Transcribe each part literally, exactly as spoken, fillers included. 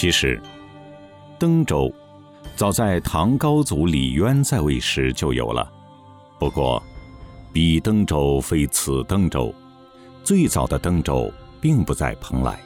其实登州早在唐高祖李渊在位时就有了，不过彼登州非此登州，最早的登州并不在蓬莱。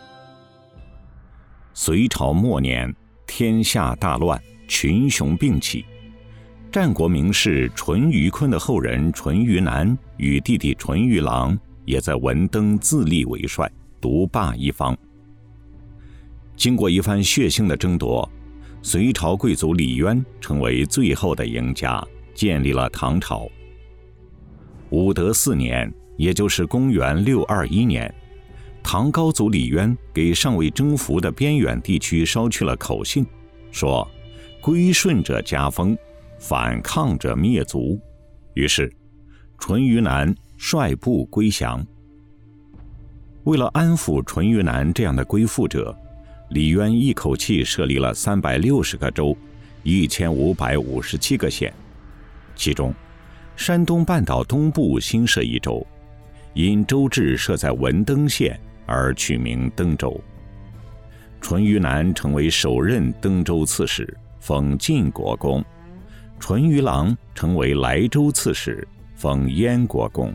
隋朝末年，天下大乱，群雄并起，战国名士淳于髡的后人淳于南与弟弟淳于郎也在文登自立为帅，独霸一方。经过一番血腥的争夺，隋朝贵族李渊成为最后的赢家，建立了唐朝。武德四年，也就是公元六二一年，唐高祖李渊给尚未征服的边远地区捎去了口信，说归顺者加封，反抗者灭族。于是淳于南率部归降。为了安抚淳于南这样的归附者，李渊一口气设立了三百六十个州，一千五百五十七个县，其中山东半岛东部新设一州，因州治设在文登县而取名登州。淳于南成为首任登州刺史，封晋国公；淳于郎成为莱州刺史，封燕国公。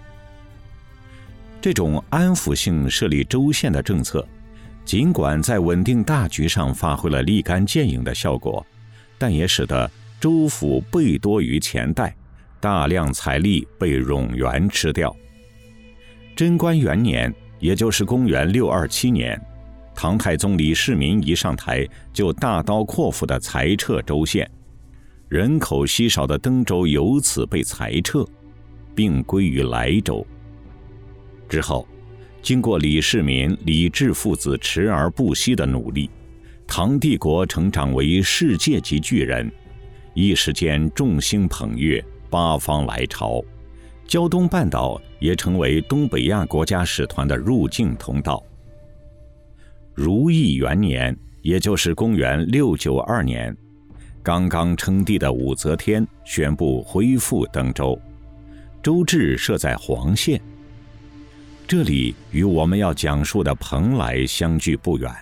这种安抚性设立州县的政策，尽管在稳定大局上发挥了立竿见影的效果，但也使得州府倍多于前代，大量财力被冗员吃掉。贞观元年，也就是公元六二七年，唐太宗李世民一上台就大刀阔斧地裁撤州县，人口稀少的登州由此被裁撤，并归于莱州。之后经过李世民、李治父子持而不息的努力，唐帝国成长为世界级巨人，一时间众星捧月，八方来朝，胶东半岛也成为东北亚国家使团的入境通道。如意元年，也就是公元六九二年，刚刚称帝的武则天宣布恢复登州，州治设在黄县。这里与我们要讲述的蓬莱相距不远。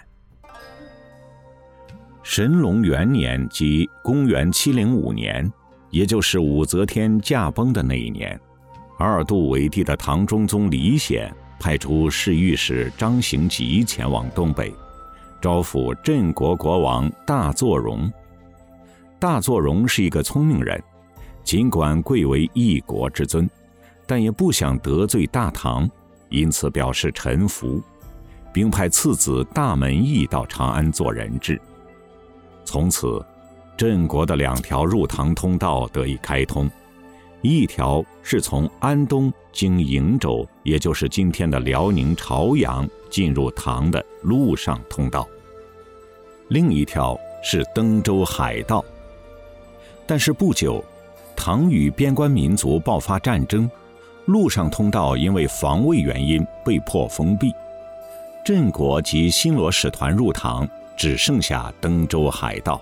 神龙元年，即公元七零五年，也就是武则天驾崩的那一年，二度为帝的唐中宗李显派出侍御史张行吉前往东北，招抚镇国国王大作荣。大作荣是一个聪明人，尽管贵为一国之尊，但也不想得罪大唐，因此表示臣服，并派次子大门义到长安做人质。从此镇国的两条入唐通道得以开通，一条是从安东经瀛州，也就是今天的辽宁朝阳进入唐的陆上通道，另一条是登州海道。但是不久，唐与边关民族爆发战争，陆上通道因为防卫原因被迫封闭，镇国及新罗使团入唐，只剩下登州海道。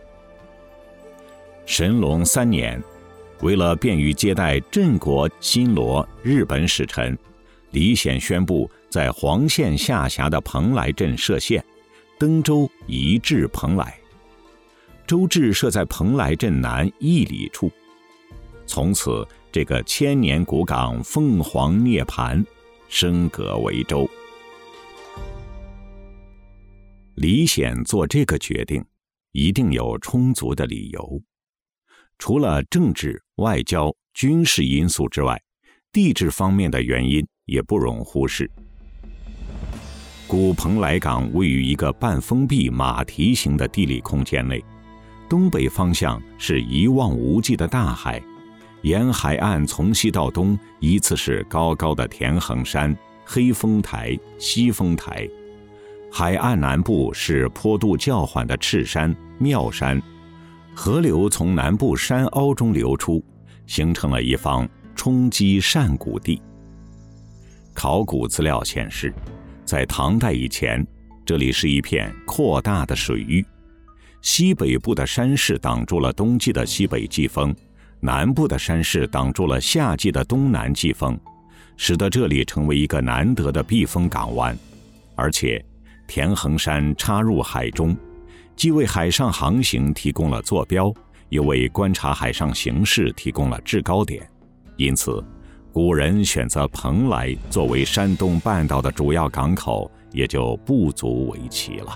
神龙三年，为了便于接待镇国、新罗、日本使臣，李显宣布在黄县下辖的蓬莱镇设县，登州移至蓬莱。州治设在蓬莱镇南一里处。从此这个千年古港凤凰涅槃，升格为州。李显做这个决定一定有充足的理由，除了政治、外交、军事因素之外，地质方面的原因也不容忽视。古蓬莱港位于一个半封闭马蹄形的地理空间内，东北方向是一望无际的大海，沿海岸从西到东依次是高高的田横山、黑风台、西风台，海岸南部是坡度较缓的赤山、妙山，河流从南部山凹中流出，形成了一方冲积善谷地。考古资料显示，在唐代以前，这里是一片扩大的水域，西北部的山势挡住了冬季的西北季风，南部的山势挡住了夏季的东南季风，使得这里成为一个难得的避风港湾。而且田横山插入海中， 既为海上航行提供了坐标，又为观察海上形势提供了制高点，因此古人选择蓬莱作为山东半岛的主要港口也就不足为奇了。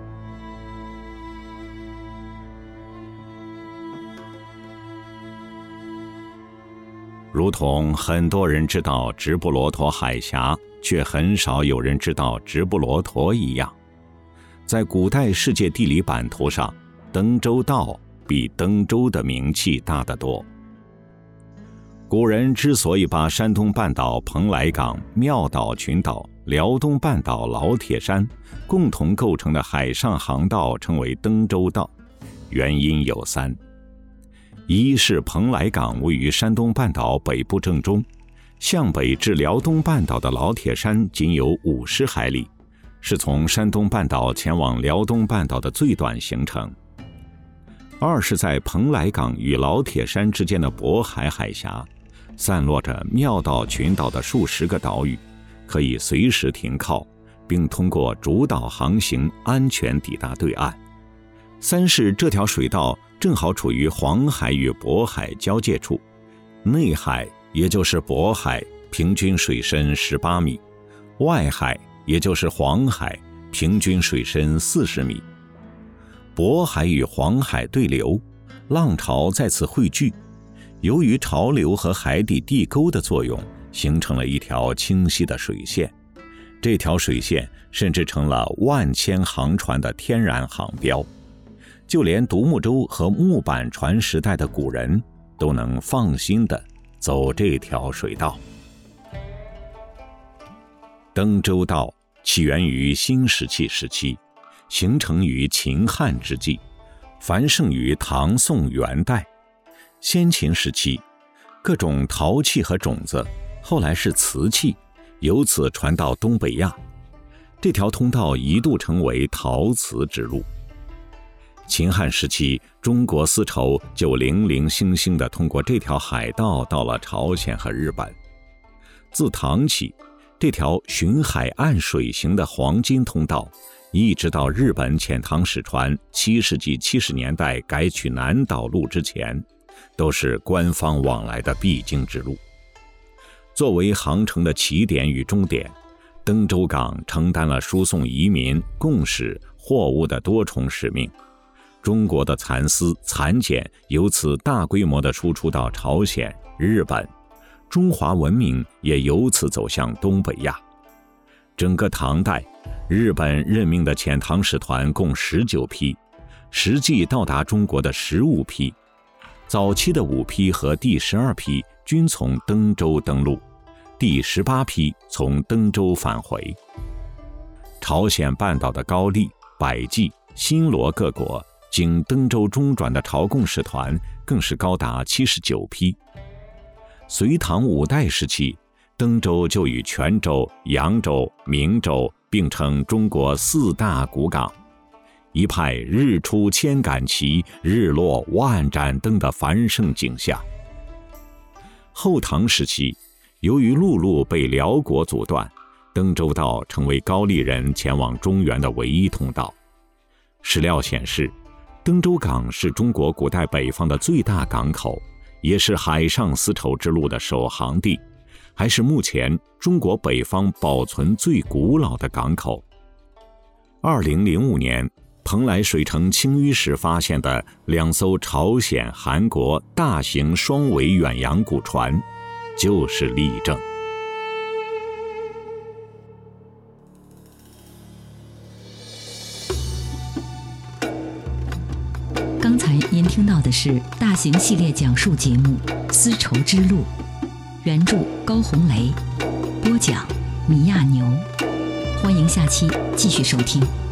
如同很多人知道直布罗陀海峡，却很少有人知道直布罗陀一样，在古代世界地理版图上，登州道比登州的名气大得多。古人之所以把山东半岛蓬莱港、妙岛群岛、辽东半岛老铁山共同构成的海上航道称为登州道，原因有三：一是蓬莱港位于山东半岛北部正中，向北至辽东半岛的老铁山仅有五十海里，是从山东半岛前往辽东半岛的最短行程；二是在蓬莱港与老铁山之间的渤海海峡，散落着妙岛群岛的数十个岛屿，可以随时停靠，并通过主岛航行安全抵达对岸；三是这条水道正好处于黄海与渤海交界处，内海也就是渤海平均水深十八米，外海也就是黄海平均水深四十米。渤海与黄海对流，浪潮在此汇聚，由于潮流和海底地沟的作用，形成了一条清晰的水线。这条水线甚至成了万千航船的天然航标，就连独木舟和木板船时代的古人都能放心地走这条水道。登州道起源于新石器时期，形成于秦汉之际，繁盛于唐宋元代。先秦时期，各种陶器和种子后来是瓷器，由此传到东北亚。这条通道一度成为陶瓷之路。秦汉时期，中国丝绸就零零星星地通过这条海道到了朝鲜和日本。自唐起，这条巡海岸水行的黄金通道，一直到日本遣唐使船七世纪七十年代改取南岛路之前，都是官方往来的必经之路。作为航程的起点与终点，登州港承担了输送移民、贡使、货物的多重使命。中国的蚕丝、蚕茧由此大规模地输出到朝鲜、日本，中华文明也由此走向东北亚。整个唐代，日本任命的遣唐使团共十九批，实际到达中国的十五批。早期的五批和第十二批均从登州登陆，第十八批从登州返回。朝鲜半岛的高丽、百济、新罗各国经登州中转的朝贡使团更是高达七十九批。隋唐五代时期，登州就与泉州、扬州、明州并称中国四大古港，一派日出千杆旗，日落万盏灯的繁盛景象。后唐时期，由于陆路被辽国阻断，登州道成为高丽人前往中原的唯一通道。史料显示，登州港是中国古代北方的最大港口，也是海上丝绸之路的首航地，还是目前中国北方保存最古老的港口。二零零五年，蓬莱水城清淤时发现的两艘朝鲜、韩国大型双桅远洋古船，就是例证。 刚才您听到的是大型系列讲述节目《丝绸之路》，原著高红雷，播讲米亚牛。欢迎下期继续收听。